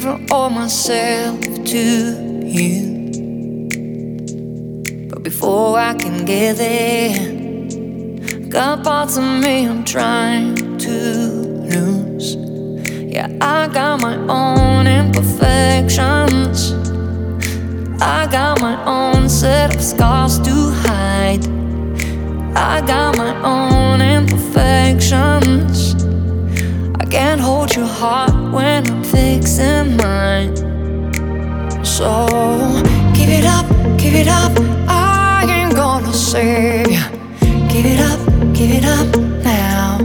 given all myself to you, but before I can get there, got parts of me I'm trying to lose. Yeah, I got my own imperfections, I got my own set of scars to hide, I got my own imperfections. I can't hold your heart when I'm fixing mine. So give it up, I ain't gonna save you. Give it up now.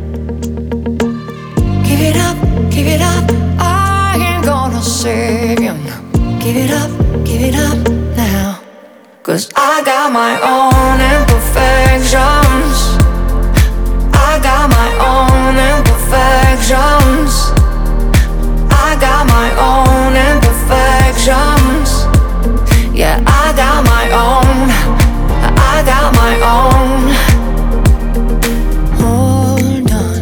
Give it up, I ain't gonna save you. Give it up now. 'Cause I got my own imperfections, I got my own imperfections, I got my own imperfections. Yeah, I got my own, I got my own. Hold on,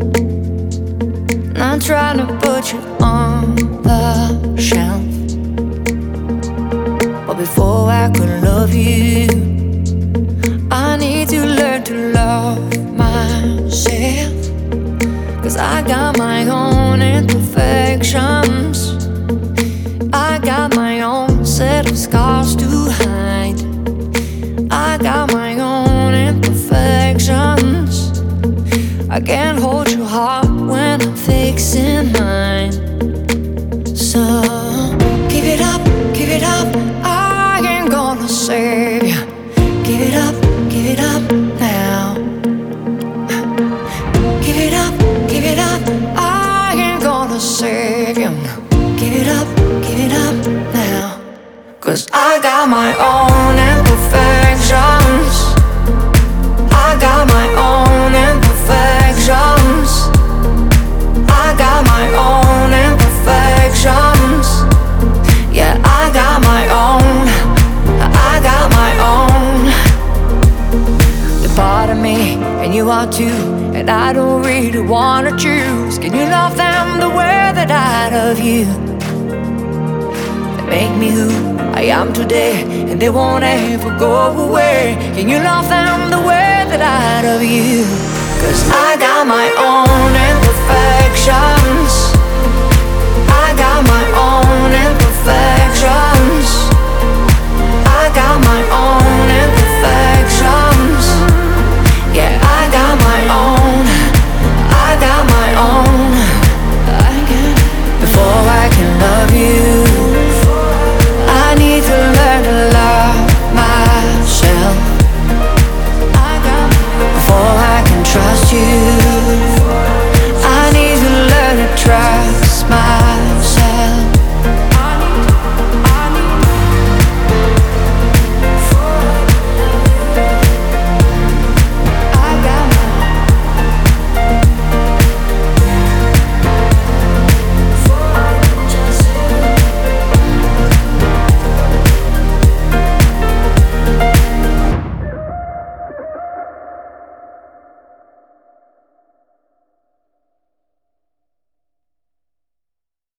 not trying to put you on the shelf, but before I could love you, I need to learn to love myself. 'Cause I got my own imperfections, I got my own set of scars to hide, I got my own imperfections. I can't hold your heart when I'm fixing mine. So give it up, I ain't gonna save you. Give it up now. Give it up, I ain't gonna save you. Give it up now. 'Cause I got my own imperfections, I got my own imperfections, I got my own imperfections. Yeah, I got my own, I got my own. You're part of me, and you are too, and I don't really wanna choose. Can you love them the way that I love you? They make me who I am today, and they won't ever go away. Can you love them the way that I love you? 'Cause I got my own imperfections, I got my own imperfections.